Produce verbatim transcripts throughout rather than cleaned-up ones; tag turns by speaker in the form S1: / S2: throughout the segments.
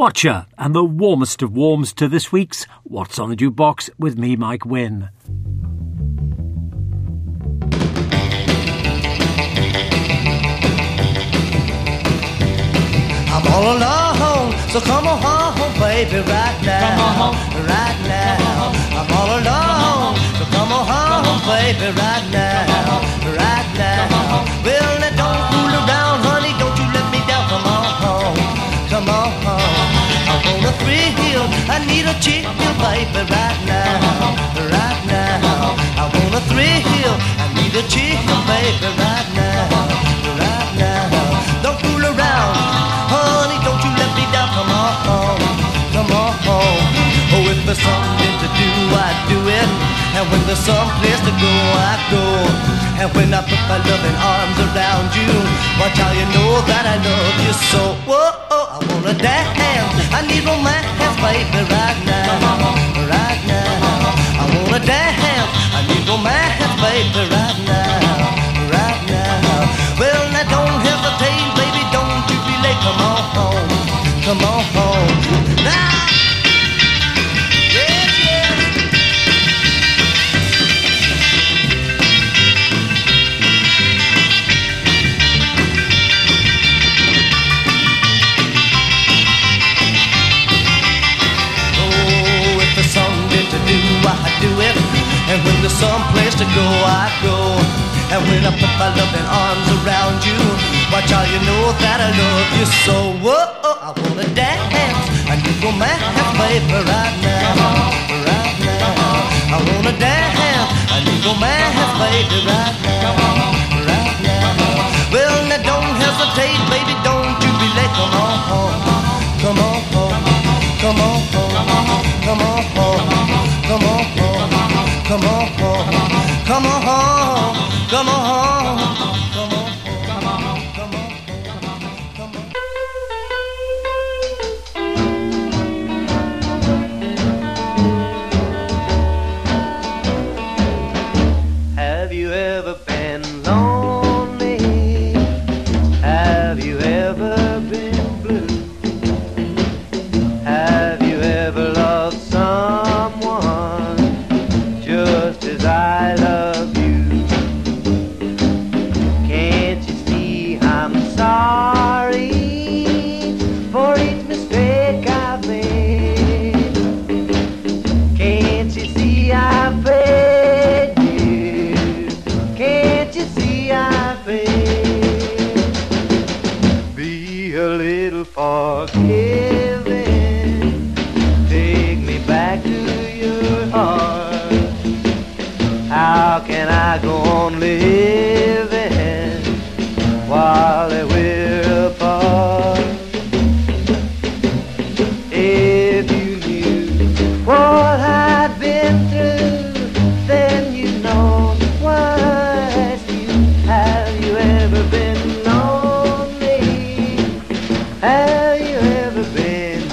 S1: Swatcher, and the warmest of warms to this week's What's on the Jukebox with me, Mike Wynn.
S2: I'm all alone, so come on home, baby, right now.
S3: Come on home.
S2: Right now. I'm all alone, so come on home, baby, right now. Right now. Well, now don't fool around, honey, don't you let me down. Come on home, come on home. I want a thrill, I need a chill, baby, right now. Right now. I want a thrill, I need a chill, baby, right now. Right now. Don't fool around, honey, don't you let me down. Come on home, come on home. Oh, if there's something to do, I do it. And when there's some place to go, I go. And when I put my loving arms around you, watch how you know that I love you so. Whoa, I wanna dance, I need romance, baby, right now. Right now. I wanna dance, I need romance, baby, right now. Right now. Well, now don't hesitate, baby, don't you be late. Come on home, come on home. Now, yes, yes. Oh, if there's something to do, I do it. And when there's some place to go, I go. And when I put my loving arms around you, watch how you know that I love you so. Whoa, I wanna dance, I need romance, baby, right now. Right now. I wanna dance, I need romance, baby, right now. Right now. Well, now don't hesitate, baby, don't you be late. Come on home, come on home, come on home, come on home, come on home, come on home, come on home. Come on home, come on, come on, come on, come on. Have you ever been lonely? Have you ever been blue? Have you ever loved someone just as I love you? Sorry for each mistake I've made. Can't you see I've failed you? Can't you see I've failed? Be a little forgiving. Take me back to your heart. How can I go on living while we're apart? If you knew what I'd been through, then you know why I ask you. Have you ever been lonely? Have you ever been?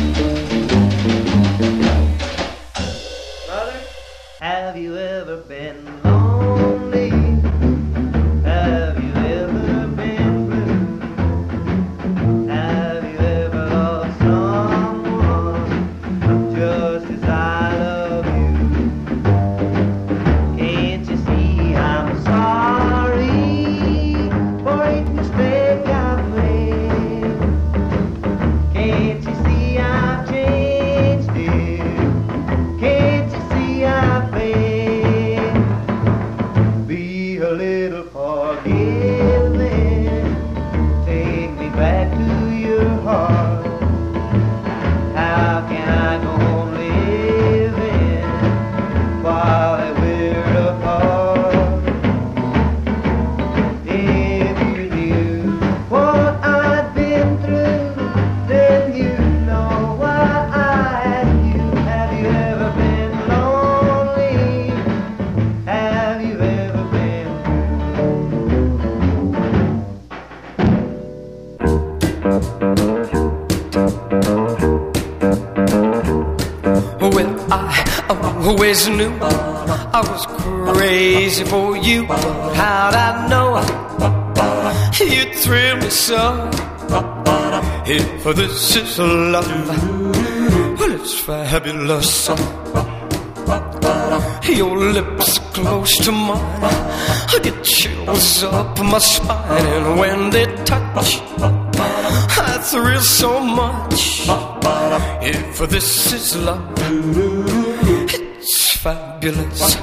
S2: Mother, have you ever been lonely? Have you ever been blue? Have you ever loved someone just as I love you? Can't you see I'm sorry for each mistake I've made? Can't you see I've changed, dear? Can't you see I've failed? Be a little forgiving. Take me back to your heart. How can I go on living while we're apart? If you knew what I've been through, then you know why I ask you. Have you ever been lonely? Have you ever been
S4: Well, I always knew I was crazy for you. How'd I know you'd thrill me so? If this is love, well, it's fabulous. Your lips are close to mine, I get chills up my spine, and when they touch, I thrill so much. If this is love, it's fabulous.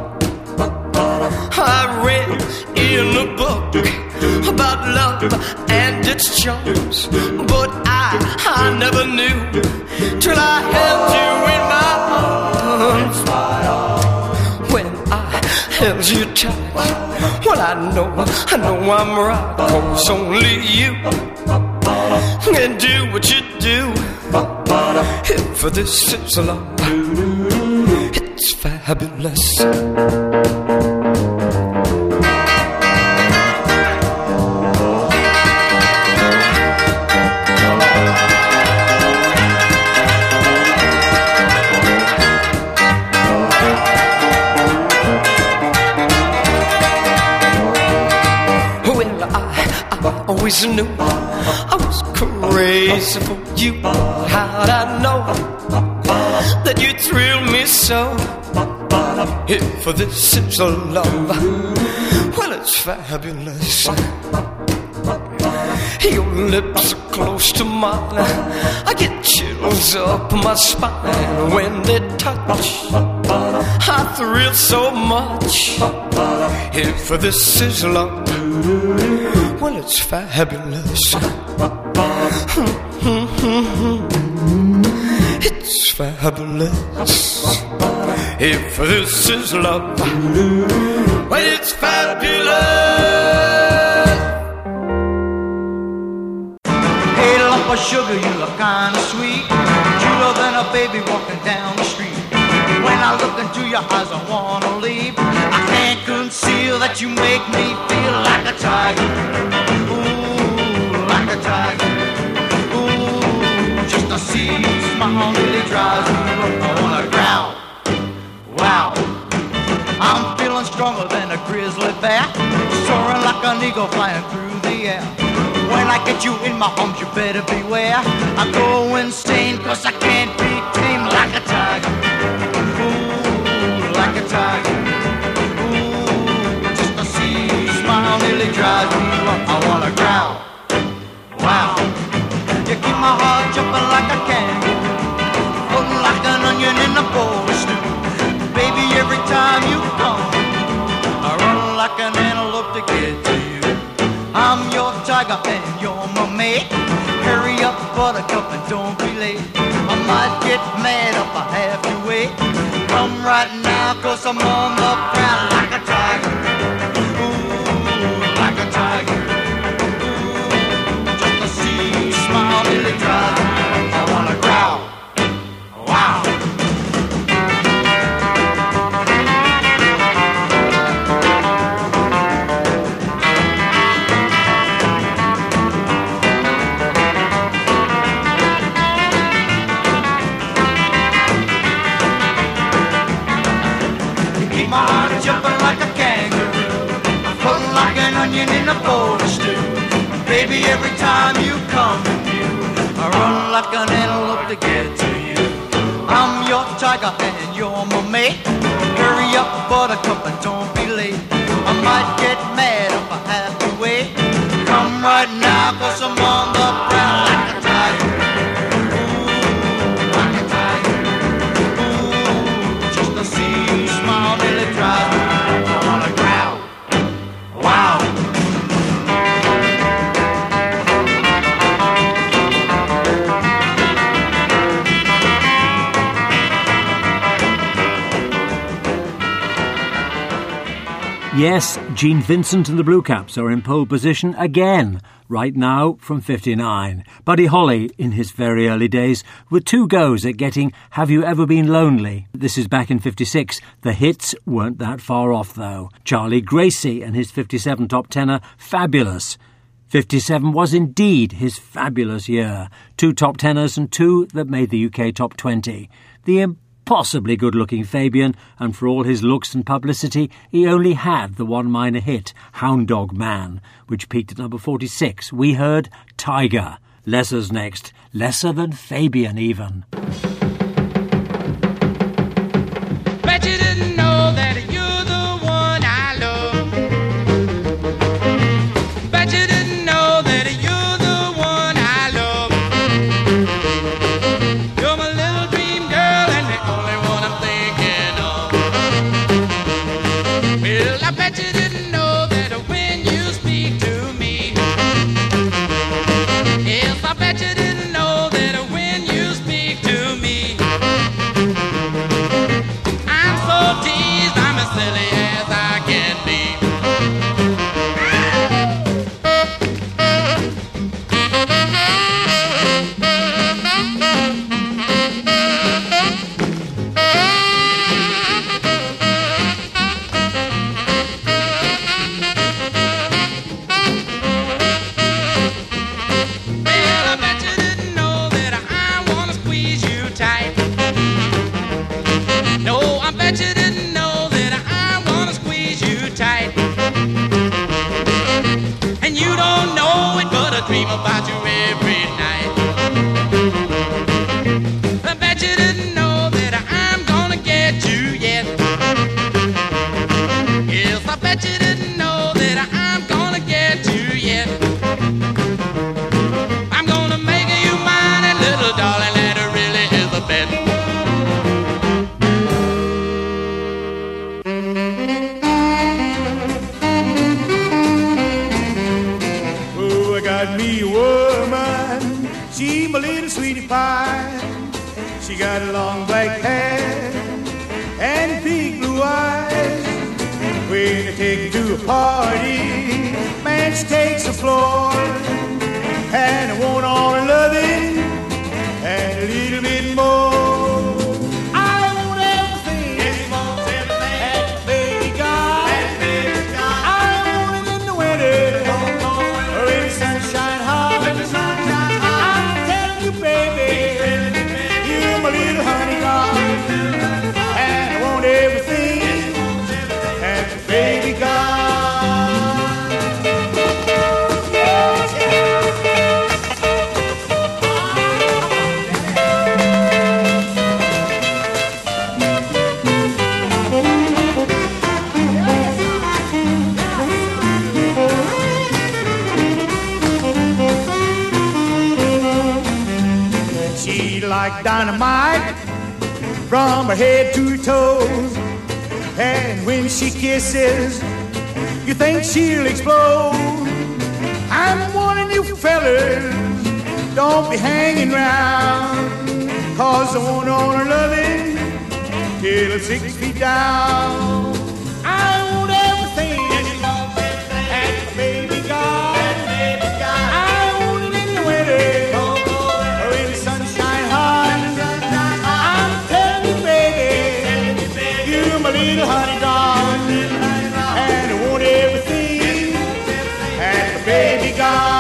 S4: I read in a book about love and its charms, but I, I never knew till I held you in my arms. When I held you tight, well, I know, I know I'm right, 'cause only you can do what you do. If this is love, it's fabulous. Always knew I was crazy for you. How'd I know that you thrill me so? If this is a love, well, it's fabulous. Your lips are close to mine, I get chills up my spine. When they touch, I thrill so much. If this is love, well, it's fabulous. It's fabulous. If this is love, well, it's fabulous.
S3: Hey, lump of sugar, you look kinda sweet, cuter than a baby walking down the street. When I look into your eyes, I wanna leave. I can't conceal that you make me feel like a tiger. Ooh, like a tiger. Ooh, just to see you smile really drives me up. I wanna growl. Wow, I'm feeling stronger than a grizzly bear, soaring like an eagle flying through the air. When I get you in my arms, you better beware. I go insane 'cause I can't be tamed like a tiger. Ooh, like a tiger. Ooh, just to see you smile nearly drives me up. I wanna growl. Wow, you keep my heart jumping like a kangaroo, floating like an onion in a bowl of stew. Baby, every time you come, I run like an antelope to get to you. I'm your tiger and you're my mate. Hurry up, buttercup, and don't be late. I might get mad if I have to wait. Come right now, 'cause I'm on the ground like a tiger. Ooh, like a tiger. Ooh, just to see you smile nearly drives me. I wanna growl. Wow. My heart jumping like a kangaroo, floating like an onion in a bowl of stew. Baby, every time you come to view, I run like an antelope to get to you. I'm your tiger and you're my mate. Hurry up, buttercup, and don't be late. I might get mad if I have to wait. Come right now, 'cause I'm on the ground like a tiger. Ooh, like a tiger. Ooh, just to see you smile nearly drives me. I wanna growl. Wow.
S1: Yes, Gene Vincent and the Blue Caps are in pole position again, right now from fifty-nine. Buddy Holly, in his very early days, with two goes at getting Have You Ever Been Lonely? This is back in fifty-six. The hits weren't that far off, though. Charlie Gracie and his fifty-seven top tenner, Fabulous. fifty-seven was indeed his fabulous year. Two top tenors and two that made the U K top twenty. The possibly good-looking Fabian, and for all his looks and publicity, he only had the one minor hit, Hound Dog Man, which peaked at number forty-six. We heard Tiger. Lesser's next. Lesser than Fabian, even.
S5: Bet you didn't know that you're the one I love. Bet you didn't know that you're the one I love. You're my little dream girl and the only one I'm thinking of. Well, I bet you didn't know that when you speak to me. Yes, I bet you didn't know that when you speak to me. I'm so teased, I'm as silly as I can be. Well, I bet you didn't know that I wanna squeeze you tight. No, I bet you didn't know that I wanna squeeze you tight. And you don't know it, but I dream about you every night. I bet you didn't know that I'm gonna get you yet. Yes, I bet you didn't know that I'm gonna get you yet. I'm gonna make you mine, and little darling, that really is a bet.
S3: Oh, I got me a woman, she my little sweetie pie. She got long black hair and big blue eyes. When I take her to a party, man, she takes the floor. And I want all her loving and a little bit more. I want everything. Yes, he wants everything. And baby God. And baby God. I want it in the winter. Or in the sunshine hot. When the sunshine hot. I'm telling you, baby. You're my little honey God. And I want everything. And baby God. She like dynamite from her head to her toes. And when she kisses, you think she'll explode. I'm warning you fellas, don't be hanging round, cause I want all her loving till it's six feet down. I want everything, and baby God, I want it in the winter, or in the sunshine hot. I'm telling you, baby, you're my little honey dog, and I want everything, and baby God.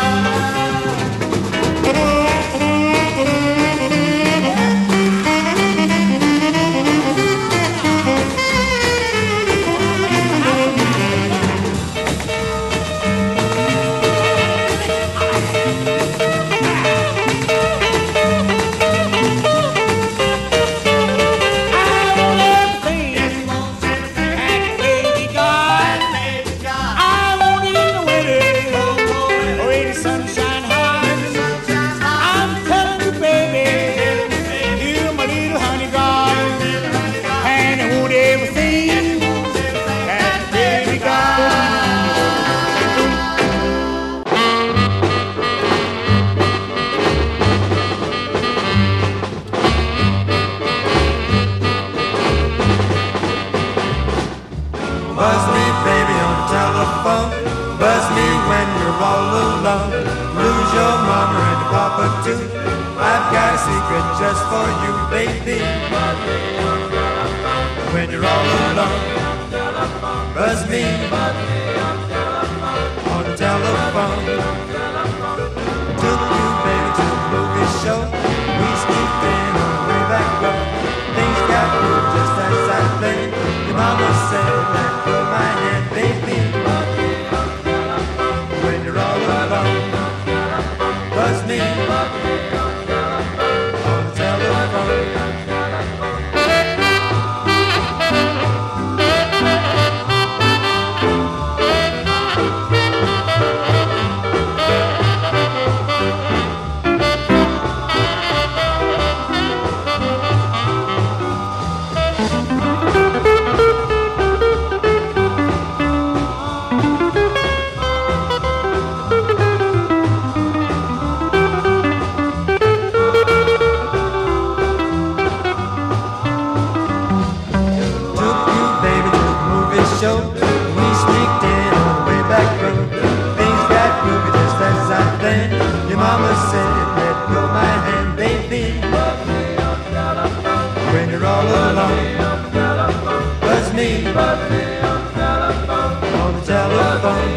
S6: Buzz me, baby, on the telephone. Buzz me when you're all alone. Lose your mama and your papa too. I've got a secret just for you, baby. When you're all alone, buzz me on the telephone. Took you, baby, to the movie show. We sneaked in on the way back road. Things show. We sneaked in on the way back road. Things got groovy just as I planned. Your mama said, let go my hand, baby. When you're all alone, buzz me on the telephone.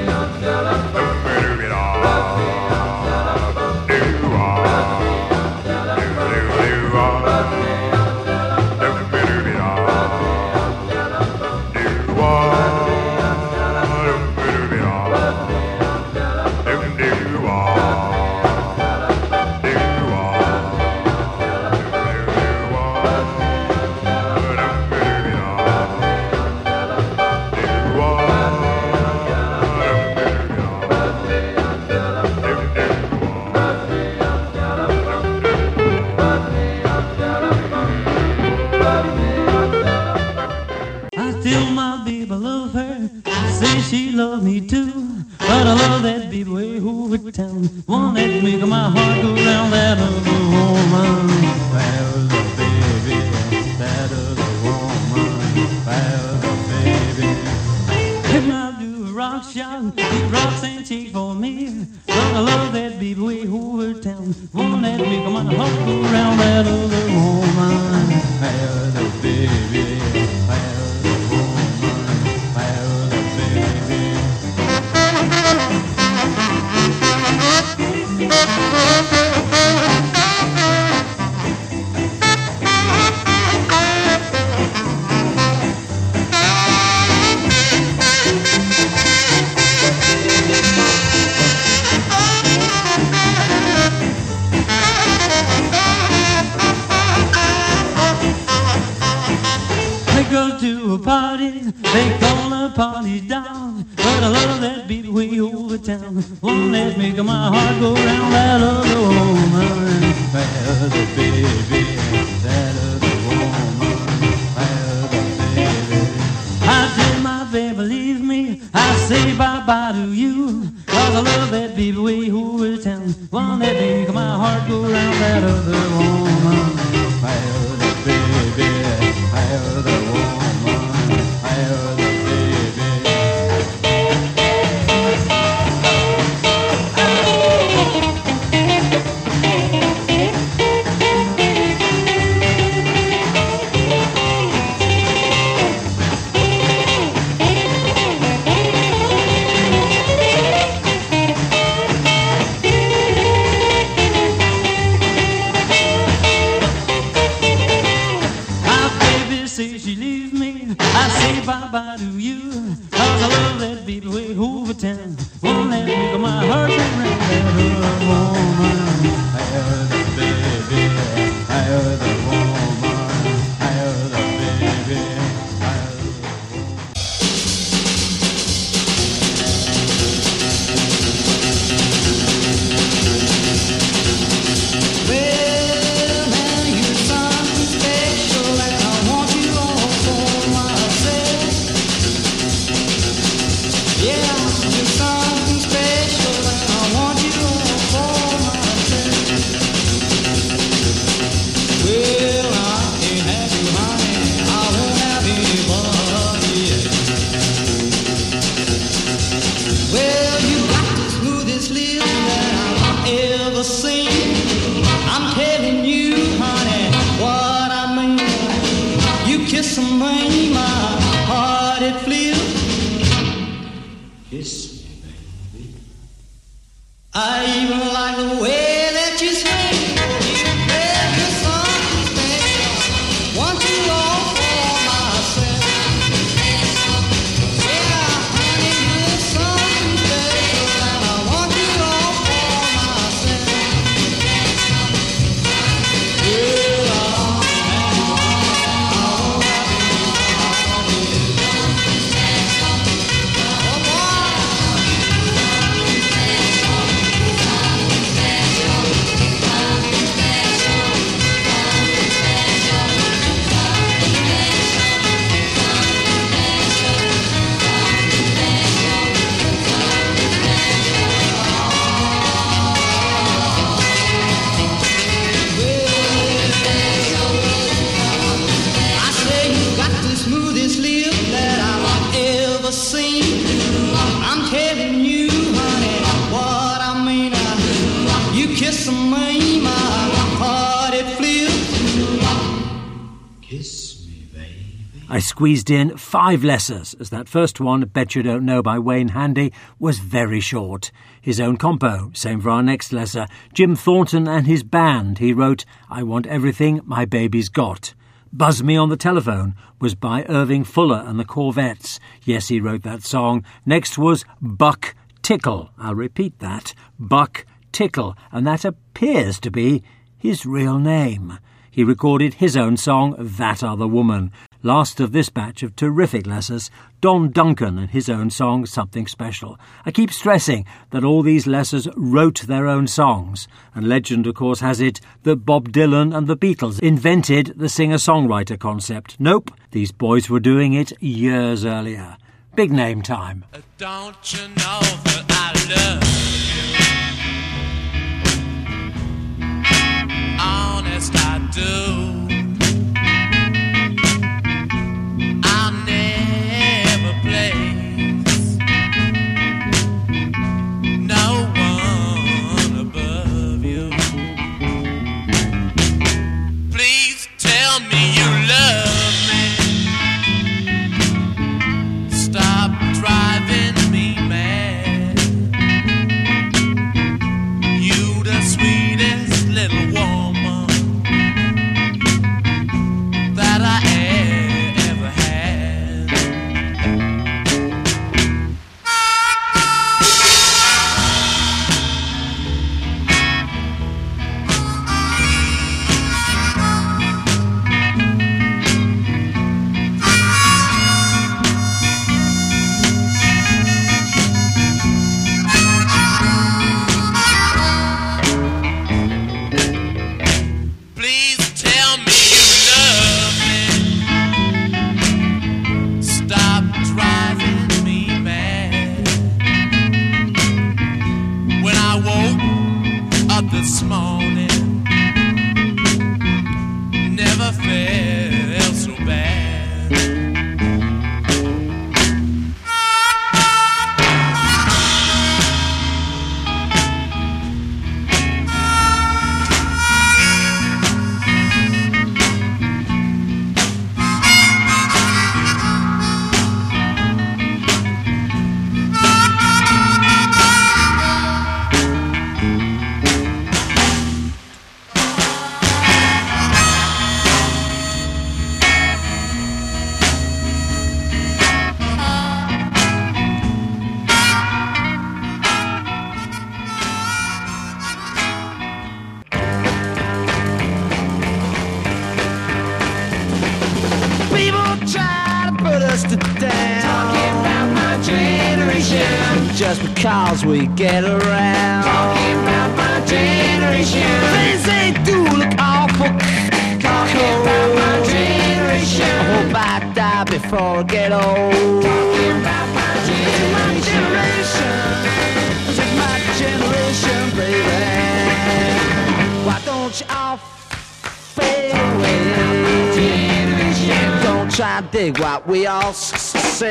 S7: Love me too, but I love that baby way over town. One that make my heart go round. That other woman, that other baby, that other woman, that other baby. If I do a rock shot, it rocks and shake for me. But I love that baby way over town. One that make my heart go round. That other woman, that other baby, that other woman, that other baby. Go to a party, they call a party down. But I love that beat way over town. One that make my heart go round. That other woman, that other baby, that other woman, that other baby. I tell my baby leave me, I say bye-bye to you. Cause I love that baby way over town. One that make my heart go round. That other woman, that other baby, that other woman. Bye-bye to you, cause I love that baby way over town. One that make my heart go round. That other woman, that other baby, that other woman, that other baby, that other
S2: woman. Well, now you're something special, and I want you all for myself. Yeah, you're something special, and I want you all for myself. Well, I can't have you, honey, I won't have anybody else. Well, you got the smoothest lips that I've ever seen. I'm telling you, honey, what I mean. You kiss me, my heart it flew. Kiss me, baby. I even like the way that you swing. You play your something special. Want you all for myself. Yeah, honey, you're something special, and I want you all for myself. Well, I won't have you, I won't have you, oh boy.
S8: the scene. I'm telling you, honey, what I mean. Uh, you kiss me, my heart it flips. Kiss me, baby.
S1: I squeezed in five lessons, as that first one, Bet You Don't Know by Wayne Handy, was very short. His own compo, same for our next lesser. Jim Thornton and his band, he wrote, I Want Everything My Baby's Got. Buzz Me on the Telephone was by Irving Fuller and the Corvettes. Yes, he wrote that song. Next was Buck Tickle. I'll repeat that. Buck Tickle. And that appears to be his real name. He recorded his own song, That Other Woman. Last of this batch of terrific lessers, Don Duncan and his own song, Something Special. I keep stressing that all these lessers wrote their own songs, and legend, of course, has it that Bob Dylan and the Beatles invented the singer-songwriter concept. Nope, these boys were doing it years earlier. Big name time.
S5: Don't you know that I love you? Honest, I do.
S8: Just because we get around. Talking about my generation. Things they do look awful. Talking about my generation. I hope I die before I get old. Talking about my generation. This is my generation, baby. Why don't you all fade away? Don't try to dig what we all say.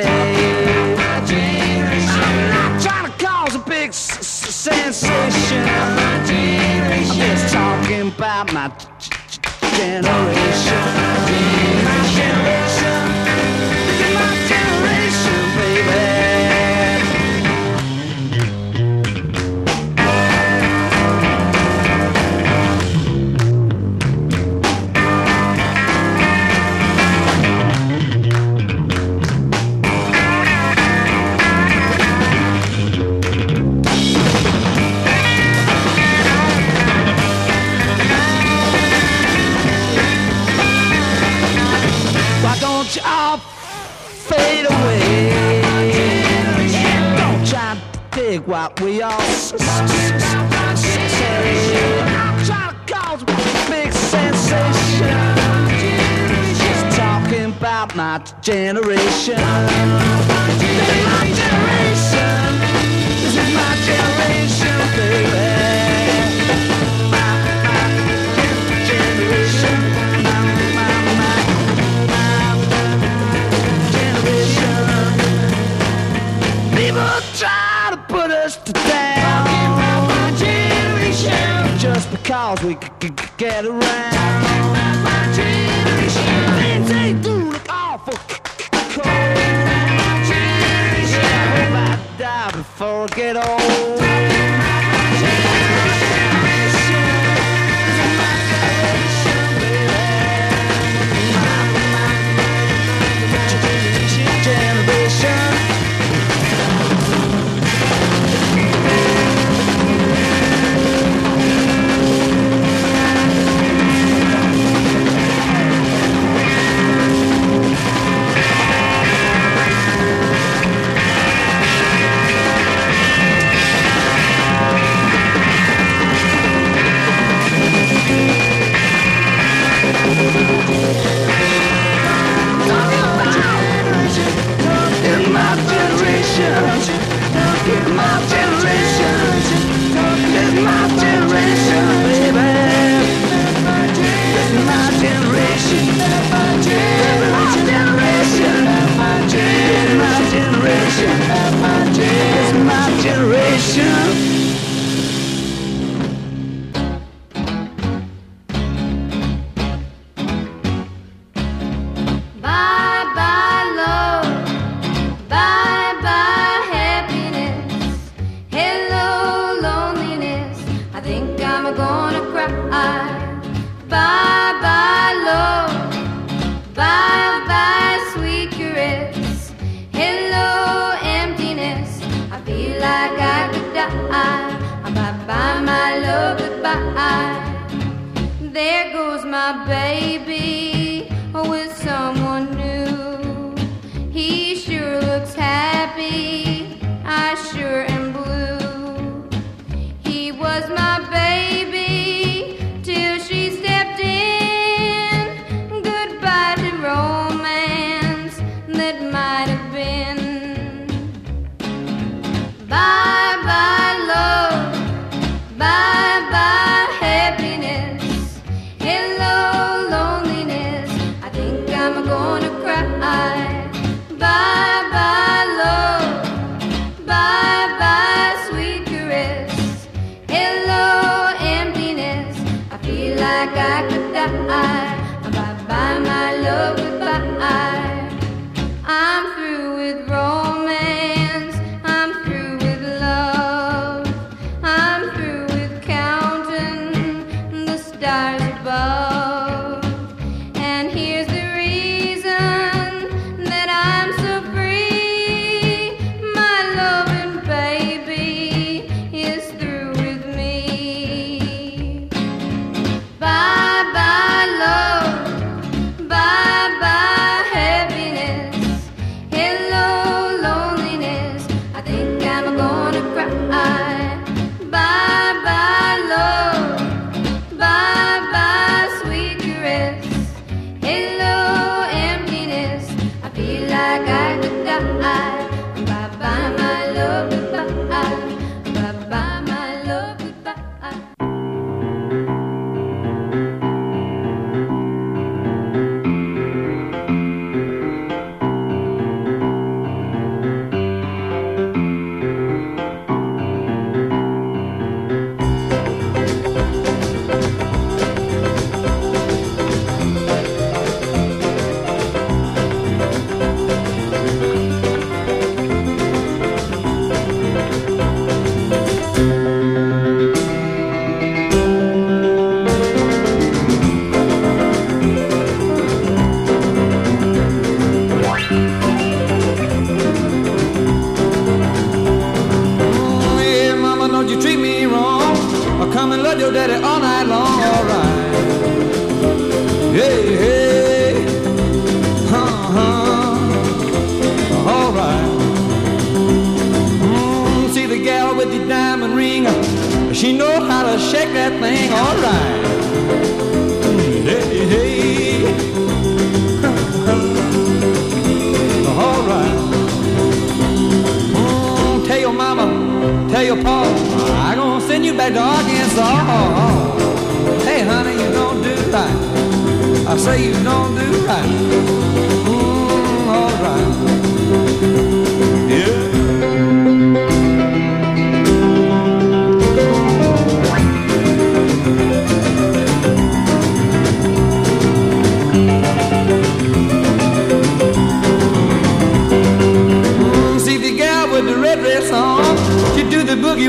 S8: I'm not trying to cause a big s- s- sensation. I'm just talking about my g- g- generation. My generation. This is my generation, baby. Don't you all fade away? Don't try to dig what we all say. I'm trying to cause a big sensation. Just talking about my generation. This is my generation. This is my generation, baby. cause we c- c- get around. My generation, things ain't do look awful cold. My generation, I hope I die before I get old. My generation, this is my generation, baby. My, my, my generation, generation.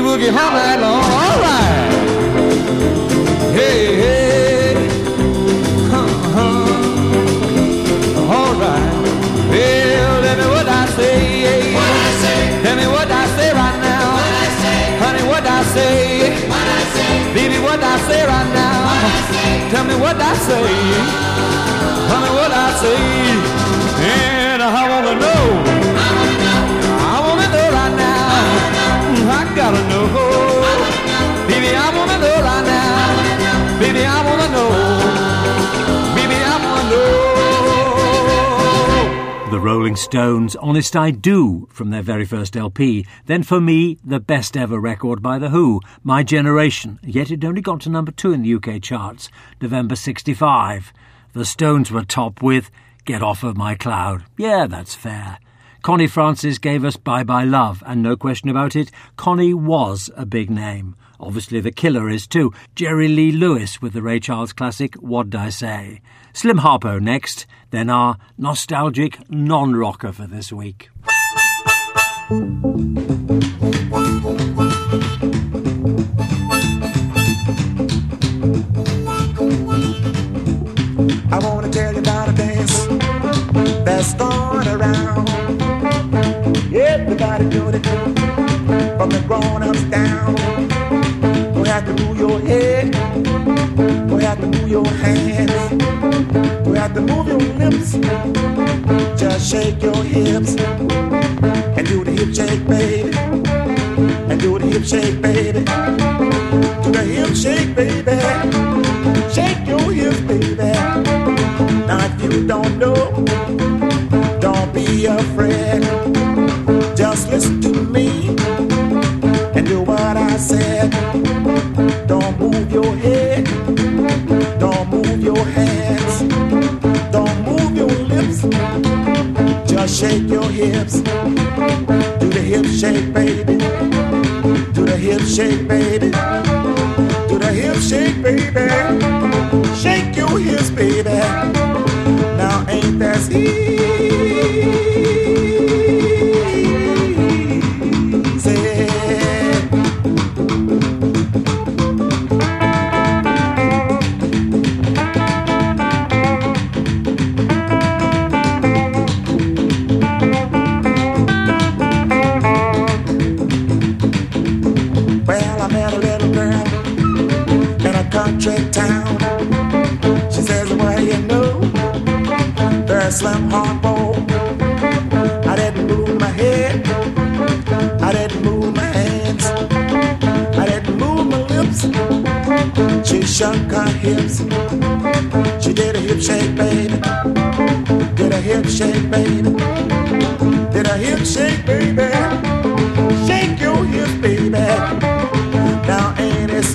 S8: boogie all night long. All right. Hey, hey. Uh-huh. All right. Well, tell me what I say.
S5: What I say.
S8: Tell me what I say right now.
S5: What I say.
S8: Honey, what I say.
S5: What I say.
S8: Baby, what I say right now.
S5: What I say.
S8: Tell me what I say. Tell me what I say. And I wanna know.
S5: I wanna know.
S8: I wanna know right now.
S5: I wanna know.
S8: I gotta know.
S5: I wanna know.
S8: Baby, I wanna know right now.
S5: I wanna know.
S8: Baby, I wanna know. Baby, I wanna know.
S1: The Rolling Stones' Honest I Do from their very first L P. Then for me, the best ever record by The Who, My Generation, yet it only got to number two in the U K charts, November sixty-five. The Stones were top with Get Off of My Cloud. Yeah, that's fair. Connie Francis gave us Bye Bye Love, and no question about it, Connie was a big name. Obviously The Killer is too. Jerry Lee Lewis with the Ray Charles classic What'd I Say? Slim Harpo next, then our nostalgic non-rocker for this week.
S6: I wanna tell you about a dance that's going around. Everybody doing it, from the grown-ups down. Don't have to move your head, don't have to move your hands, don't have to move your lips. Just shake your hips and do the hip shake, baby. And do the hip shake, baby. Do the hip shake, baby. Shake your hips, baby. Now if you don't know, don't be afraid. Just listen to me and do what I said. Don't move your head, don't move your hands, don't move your lips. Just shake your hips. Do the hip shake, baby. Do the hip shake, baby. Do the hip shake, baby. Shake your hips, baby. Now ain't that easy? Well, I met a little girl in a country town. She says, well, you know, there's Slim Harpo. I didn't move my head, I didn't move my hands, I didn't move my lips. She shook her hips. She did a hip shake, baby. Did a hip shake, baby. Did a hip shake, baby. Shake your hips, baby. Now ain't it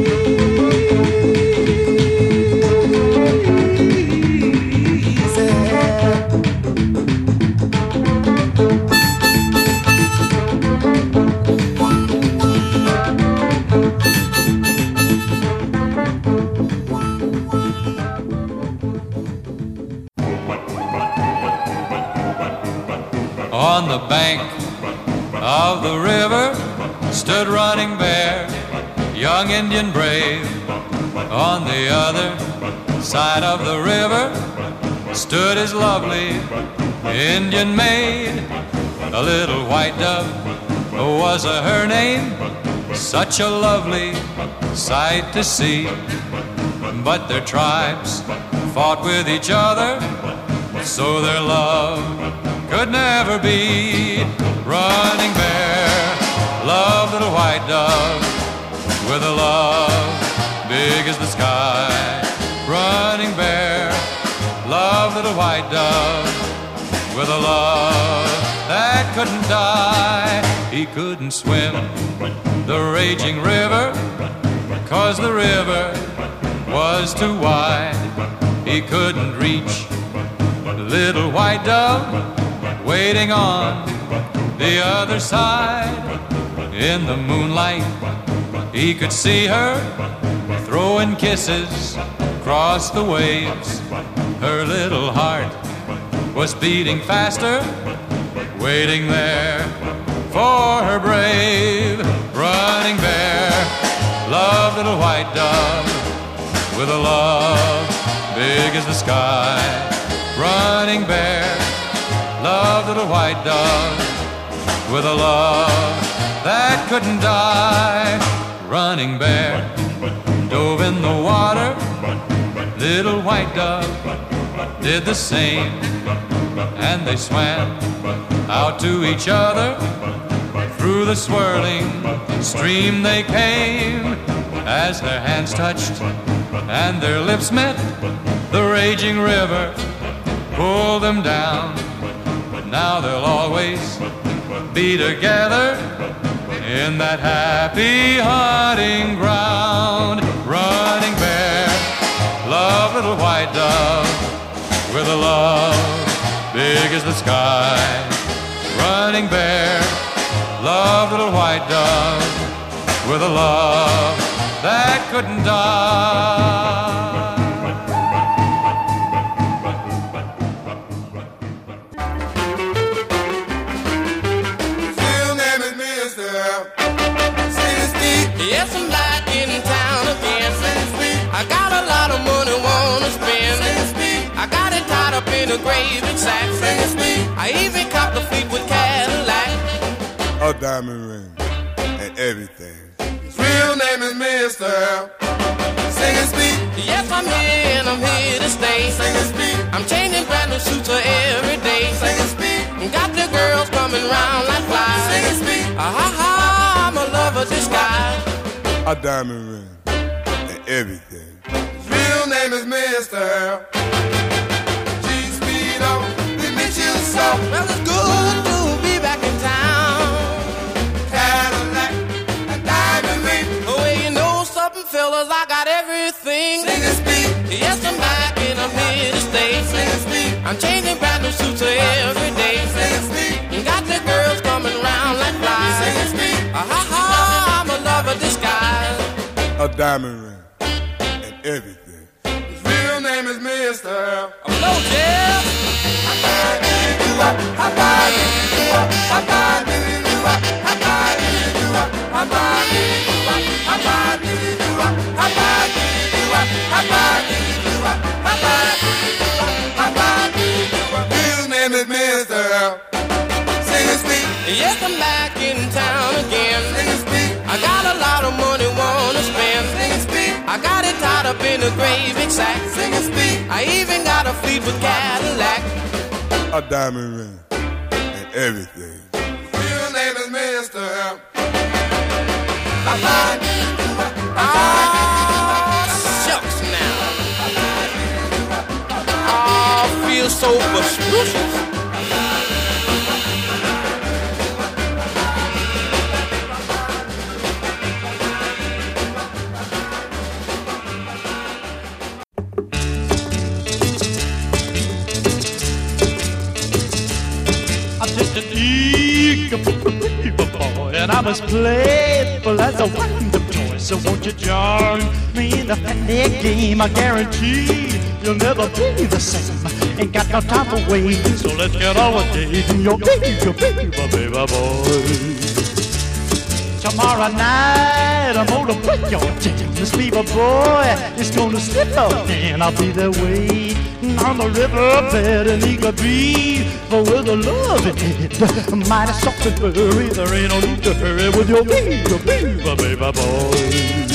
S9: On the bank of the river stood Running Bear, young Indian brave. On the other side of the river stood his lovely Indian maid. A little white dove was a her name, such a lovely sight to see. But their tribes fought with each other, so their love could never be. Running Bear loved little white dove with a love big as the sky. Running Bear loved little white dove with a love that couldn't die. He couldn't swim the raging river, 'cause the river was too wide. He couldn't reach little white dove waiting on the other side. In the moonlight he could see her throwing kisses across the waves. Her little heart was beating faster, waiting there for her brave Running little white dove with a love big as the sky. Running Bear, love little white dove with a love that couldn't die. Running Bear dove in the water, little white dove did the same, and they swam out to each other. Through the swirling stream they came. As their hands touched and their lips met, the raging river pulled them down. But now they'll always be together in that happy hunting ground. Running Bear, love little white dove with a love big as the sky. Running Bear, love little white dove with a love that couldn't die.
S6: Still name is Mister Sing Speak.
S5: Yes, I'm back in town again. I got a lot of money, wanna spend. I got it tied up in a gravy sack. I even copped the fleet with Cadillac.
S6: A diamond ring and everything. His real name is Mister Sing and Speak.
S5: Yes, I'm here and I'm here to stay.
S6: Sing and Speak.
S5: I'm changing brand new suits every day.
S6: Sing and Speak.
S5: Got the girls coming round like flies.
S6: Sing and Speak.
S5: Ah ha ha, I'm a lover disguise.
S6: A diamond ring and everything. His real name is Mister G-Speedo. We miss you so.
S5: Well, it's good to be back in town.
S6: Cadillac, a diamond ring.
S5: Oh, well, you know something, fellas, I got everything.
S6: Sing and Speak.
S5: Yes, I'm back and I'm here to stay.
S6: Sing and Speak.
S5: I'm changing brand new suits every day.
S6: Sing and Speak.
S5: Got the girls coming round like flies.
S6: Sing and Speak.
S5: Ah ha ha, I'm a lover disguise.
S6: A diamond ring and everything. His real name is Mister
S5: Hello, Jeff.
S6: His name is Mister Sing and Speak.
S5: Yes, I'm back in town again.
S6: Sing and Speak.
S5: I got a lot of money, wanna spend.
S6: Sing and Speak.
S5: I got it tied up in a gravy sack.
S6: Sing and Speak.
S5: I even got a fleet with Cadillac.
S6: A diamond ring and everything. Real name is Mister
S5: Ah, shucks now. Ah, feel so suspicious.
S7: Boy, and I'm as playful as a wonder toy. So won't you join me in the funny game? I guarantee you'll never be the same. Ain't got no time for waiting, so let's get on with dating your baby, your baby, baby boy. Tomorrow night I'm gonna break your jam. This fever boy is gonna slip up and I'll be there waiting on the riverbed, and he could be but with a love in it. Mighty soft and hurry, there ain't no need to hurry with your baby, your baby, baby boy.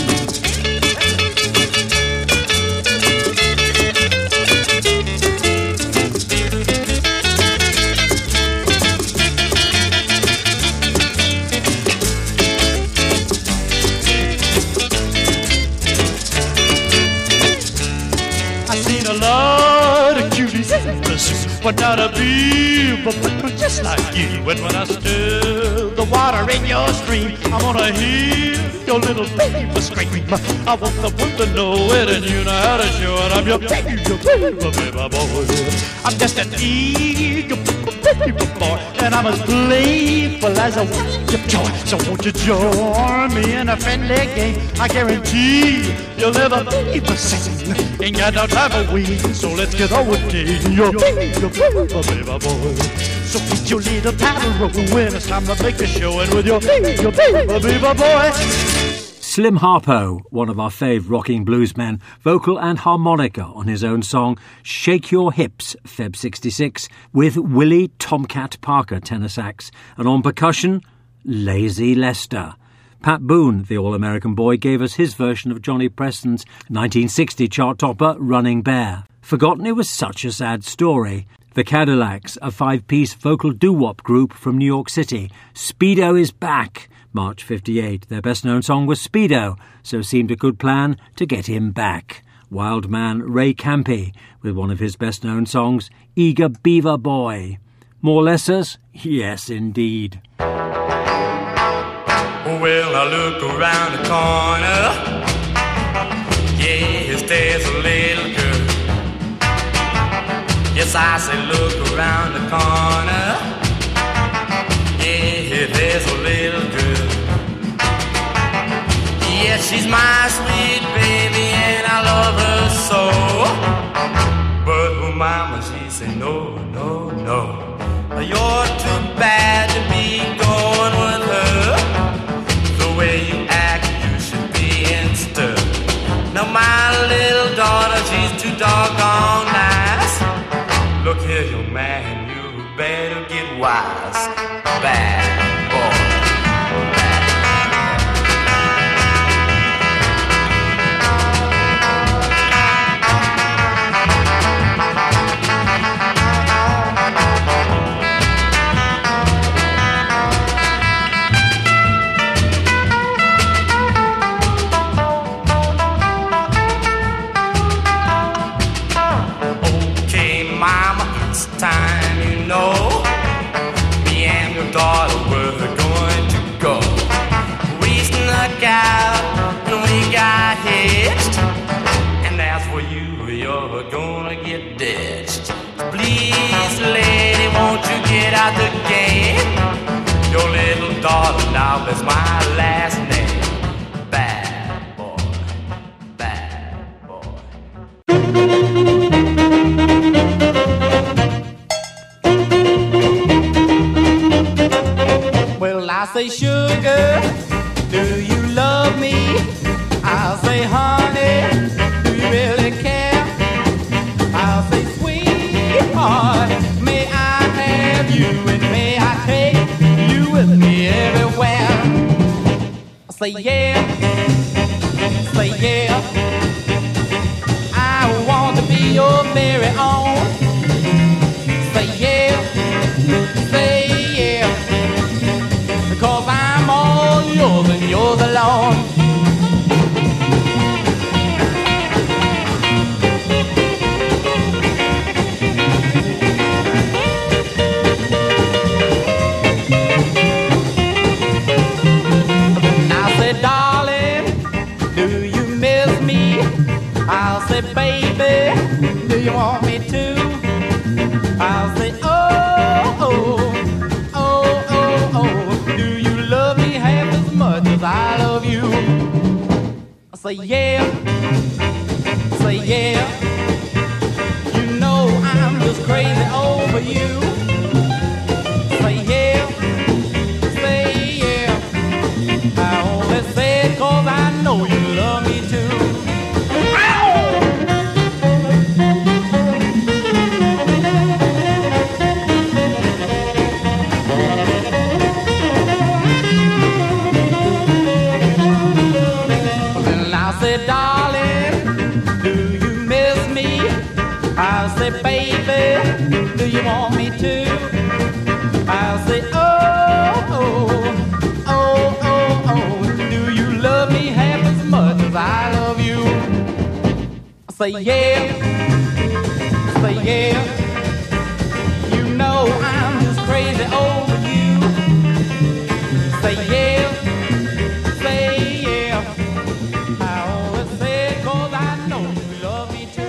S7: But not a bee, but just like you. And when I stir the water in your stream, I wanna hear your little baby scream. I want the world to know it, and you know how to show it. I'm your baby, your baby, baby boy. I'm just an eager baby boy, and I'm as playful as a wonder joy. So won't you join me in a friendly game? I guarantee you'll never be the same. Ain't got no time for waiting, so let's get on with dating your baby, your baby, baby boy. So put your little paddle roll when it's time to make a show, and with your baby, your baby, baby boy.
S1: Slim Harpo, one of our fave rocking bluesmen, vocal and harmonica on his own song Shake Your Hips, February sixty-six, with Willie Tomcat Parker tenor sax, and on percussion, Lazy Lester. Pat Boone, the All-American boy, gave us his version of Johnny Preston's nineteen sixty chart topper, Running Bear. Forgotten It Was Such a Sad Story. The Cadillacs, a five-piece vocal doo-wop group from New York City. Speedo is back, March fifty-eight. Their best-known song was Speedo, so it seemed a good plan to get him back. Wild man Ray Campy, with one of his best-known songs, Eager Beaver Boy. More lessers? Yes, indeed.
S10: Well, I look around the corner. Yes, there's a little girl. Yes, I say look around the corner. Yeah, there's a little girl. Yes, she's my sweet baby and I love her so. But oh mama, she said no, no, no. You're too bad to be going with her. The way you act, you should be in stir. Now my little daughter, she's too doggone nice. Look here, young man, you better get wise. Bad boy. Time, you know, me and your daughter were going to go. We snuck out and we got hitched, and as for you, you're gonna get ditched. Please, lady, won't you get out the game? Your little daughter now is my last name. Bad boy, bad boy.
S8: Well, I say, sugar, do you love me? I'll say, honey, do you really care? I'll say, sweetheart, may I have you and may I take you with me everywhere? I say, yeah, say, yeah, I want to be your very own. Say, yeah, say, yeah. Cause I'm all yours and yours alone. I said, darling, do you miss me? I'll say, baby, do you want me to? I'll say, oh, oh. I love you. I say yeah, say yeah. You know I'm just crazy over you. Say yeah, say yeah. I only say it cause I know you love me too. Baby, do you want me to? I'll say, oh, oh, oh, oh, oh. Do you love me half as much as I love you? I say, yeah, say, yeah. You know I'm just crazy over you. Say, yeah, say, yeah. I always say it cause I know you love me too.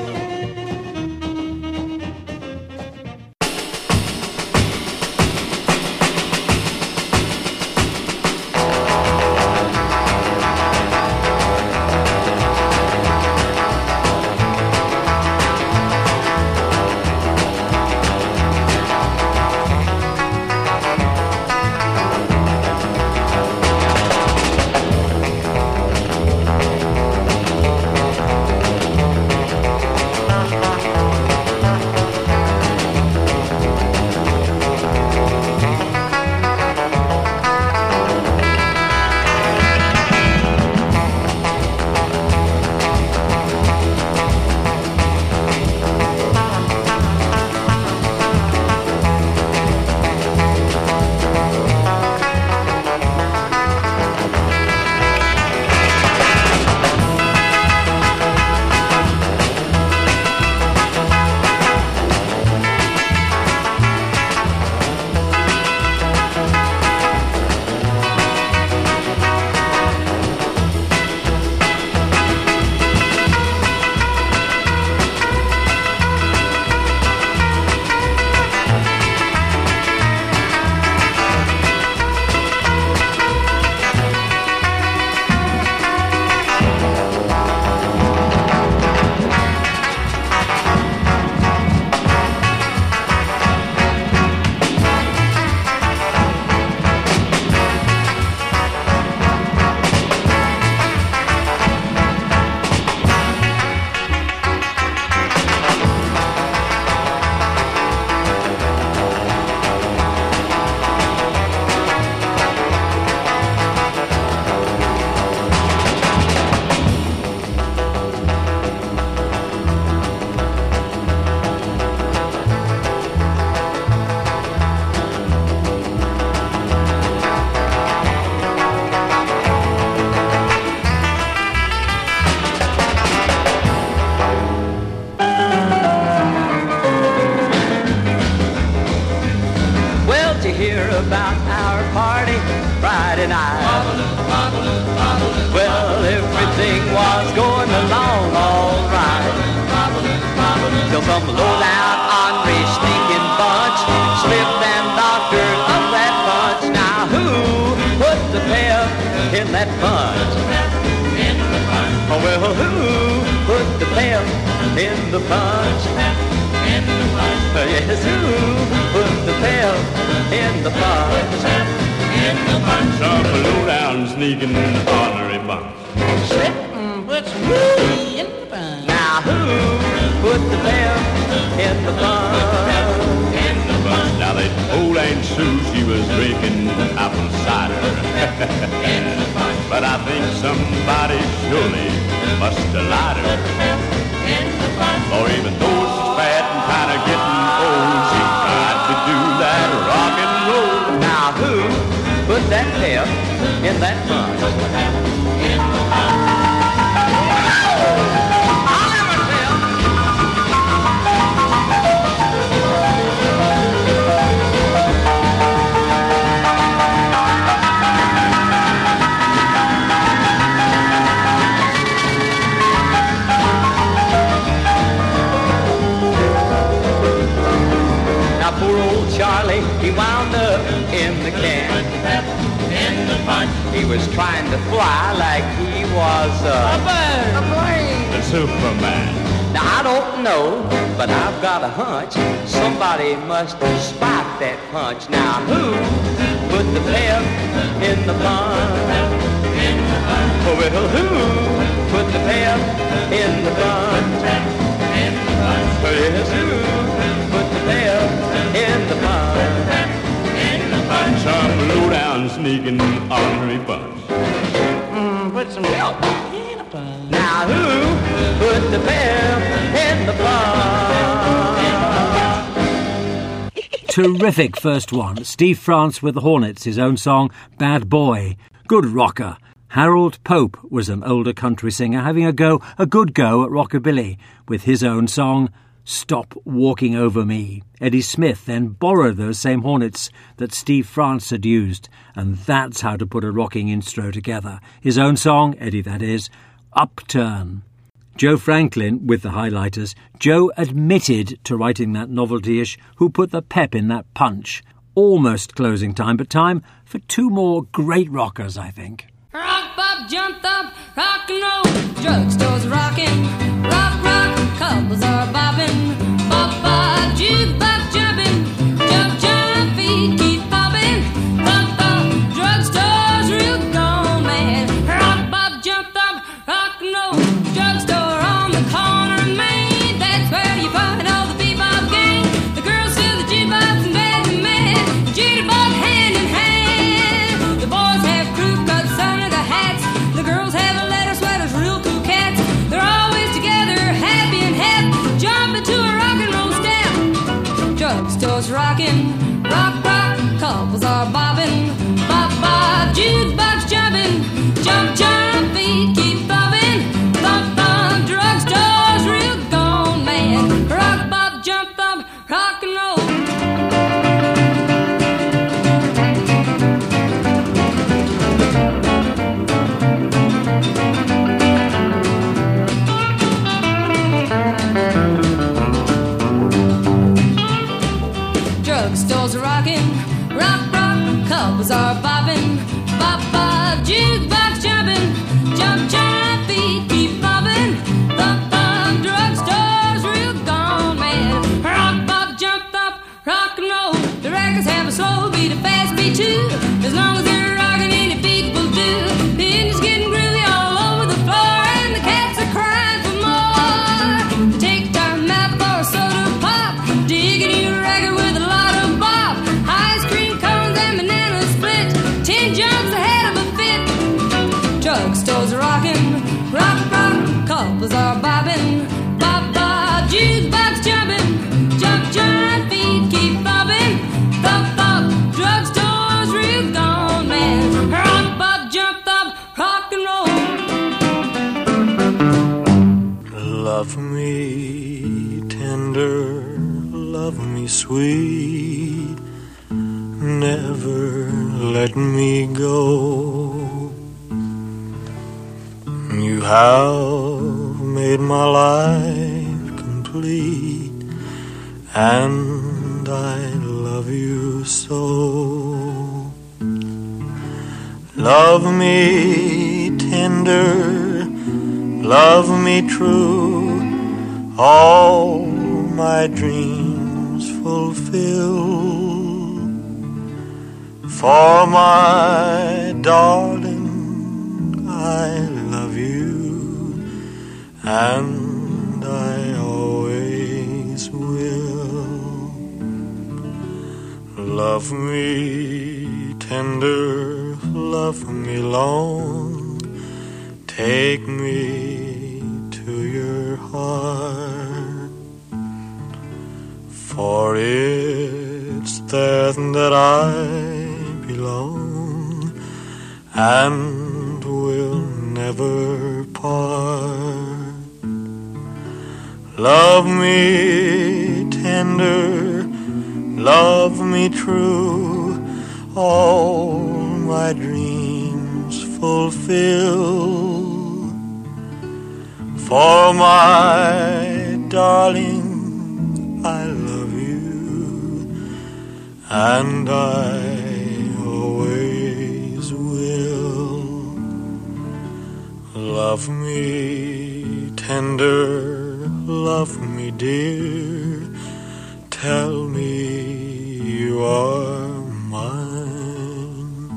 S8: Well, everything was going along all right, till some low-down, ornery, sneaking bunch slipped and doctored up that punch. Now who put the pep in that punch? Oh, well, who put the pep in the punch? Yes, who put the pep in the punch?
S11: Some low-down, sneaking, ornery bunch.
S7: Put some me in the punch.
S8: Now who put the pep in the punch?
S11: In the bunch. Now that old Aunt Sue, she was drinking apple cider. In the bunch. But I think somebody surely must have lied her. In the bunch. Or even though she's fat and kind of getting old, she tried to do that rock and roll.
S8: Now who put that pep in that punch?
S11: In the bunch.
S8: Poor old Charlie, he wound up in the can.
S11: In the punch.
S8: He was trying to fly like he was uh,
S7: A bird.
S8: a plane.
S11: The Superman.
S8: Now I don't know, but I've got a hunch. Somebody must have spiked that punch. Now who put the pep in the punch?
S11: In the punch.
S8: Oh, well, who put the pep in the punch?
S11: In the punch.
S8: Oh, yes, who put the pep in the punch?
S11: In the punch. Some low-down, sneaking, ornery bunch.
S7: Mm, put some milk in the punch.
S8: Now who put the pep in the punch?
S1: Terrific first one. Steve France with the Hornets, his own song, Bad Boy. Good rocker. Harold Pope was an older country singer having a go, a good go at rockabilly with his own song, Stop Walking Over Me. Eddie Smith then borrowed those same Hornets that Steve France had used, and that's how to put a rocking intro together. His own song, Eddie that is, Upturn. Joe Franklin with the Highlighters. Joe admitted to writing that novelty-ish Who Put the Pep in That Punch. Almost closing time, but time for two more great rockers, I think.
S12: Rock, bop, jumped up, rock and roll. Drugstore's rocking, rock, rock. Couples are bobbing, bop, bop, jukebox jumping, jump, jump, feet keep popping, bop, bop. Drugstore's real gone mad. Rock, bop, jumped up, rock and roll. Drugstore on the corner of Main. That's where you find all the bebop gang. The girls fill the jukebox and bed and mad. Jitterbug hand in hand. The boys have crew cuts under the hats. The girls have a letter sweaters, real cool cats. They're always together, happy and hep, jumping to a rock and roll step. Drugstore's rocking, rock, rock. Couples are bobbing, bop, bop. Jukebox jumping, jump, jump. Feet keep bobbing, bop, bop. Drugstore's real gone mad. Rock, bop, jump, bop, rock and roll. Drugstore's rocking, rock, rock. Couples are bobbing, bop, bop. Jukebox jumping, jump, jump. Feet keep bobbing, bop, bop. Drugstore's real gone mad. Rock, bop, jump, bop, rock and roll. The records have a slow beat, a fast beat too. As long as they're rocking, any beat will do. The engine's getting groovy all over the floor, and the cats are crying for more. They take time out for a soda pop, diggity record with a lot of bop. Ice cream cones and banana split, ten jumps ahead of a fit. Drugstore's rocking, rock, rock. Couples are bobbing, bop, bop. Jukebox jumping, jump, jump. Feet keep bobbing, bop, bop. Drugstore's real gone mad. Rock, bop, jump, bop, rock and roll.
S13: Love me tender, love me sweet, never let me go. You have made my life complete, and I love you so. Love me tender, love me true, all my dreams fulfill. For my darling, I love you, and I always will. Love me tender, love me long, take me to your heart, for it's there that I belong and will never part. Love me tender, love me true, all my dreams fulfill. For my darling, I love you, and I always will. Love me tender, love me dear, tell me you are mine.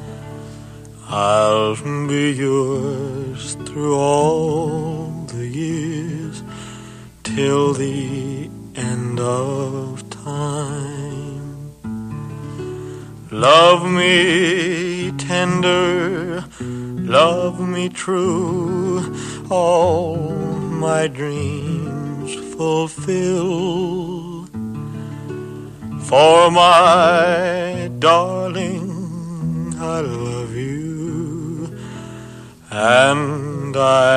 S13: I'll be yours through all the years, till the end of time. Love me tender, love me true, all my dreams fulfill. For my darling, I love you, and I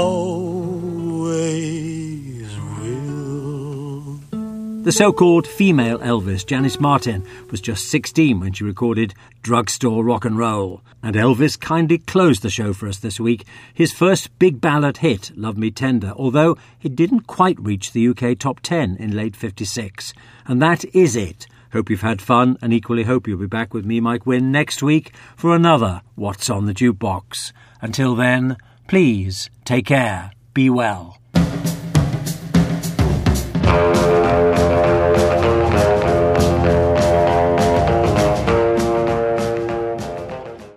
S13: always will.
S1: The so-called female Elvis, Janis Martin, was just sixteen when she recorded Drugstore Rock and Roll. And Elvis kindly closed the show for us this week, his first big ballad hit, Love Me Tender, although it didn't quite reach the U K top ten in late fifty-six. And that is it. Hope you've had fun, and equally hope you'll be back with me, Mike Wynn, next week for another What's on the Jukebox. Until then, please take care, be well.